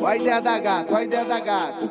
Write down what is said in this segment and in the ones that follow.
Ó a ideia da gata, ó a ideia da gata.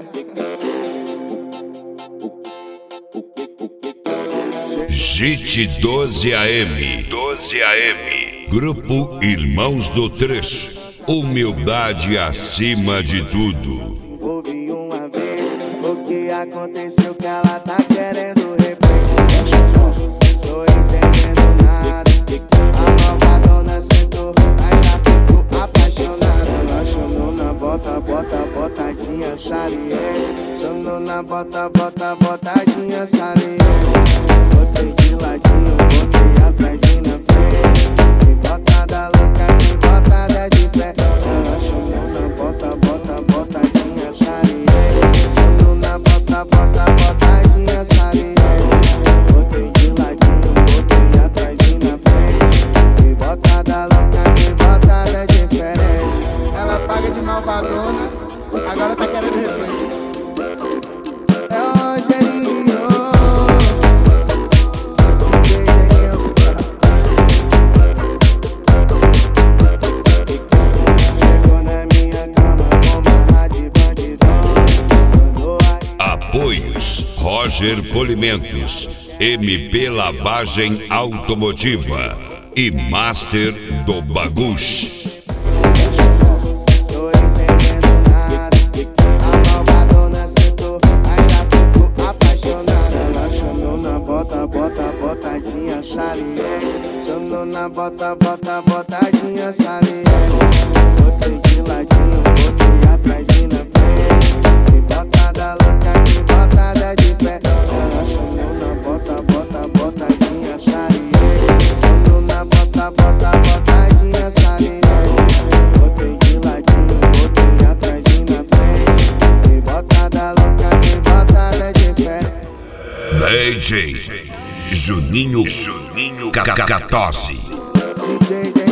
JIT 12 AM. 12 AM. Grupo Irmãos do Trecho. Humildade acima de tudo. Ouvi uma vez o que aconteceu, que ela tá querendo replay. Tô entendendo nada. A nova dona sentou, ainda ficou apaixonada. Ela chamou na bota, botadinha saliente. Chamou na bota, botadinha saliente. Botei de ladinho, botei atrás e na frente. Tem botada louca, tem botada de pé. Ela chamou na bota, botadinha saliente. Chamou na bota, botadinha saliente. Botei de ladinho, botei atrás e na frente. Tem botada louca, tem botada diferente. Ela paga de malvadona, agora tá querendo replay. É o Rogerinho. Apoios Roger Polimentos, MP Lavagem Automotiva e Master do Bagush. Tô entendendo nada. A malvadona sentou, ainda ficou apaixonada. Ela chamou na bota, botadinha saliente. Chamou na bota, botadinha saliente. Botei de ladinho, botei atrás e na frente. Que botada louca, que botada de pé. Ela chamou na bota, botadinha saliente. Chamou na bota, botadinha saliente. Botei de ladinho, botei atrás e na frente. Que botada louca, que botada de pé. DJ Juninho Cacatose. DJ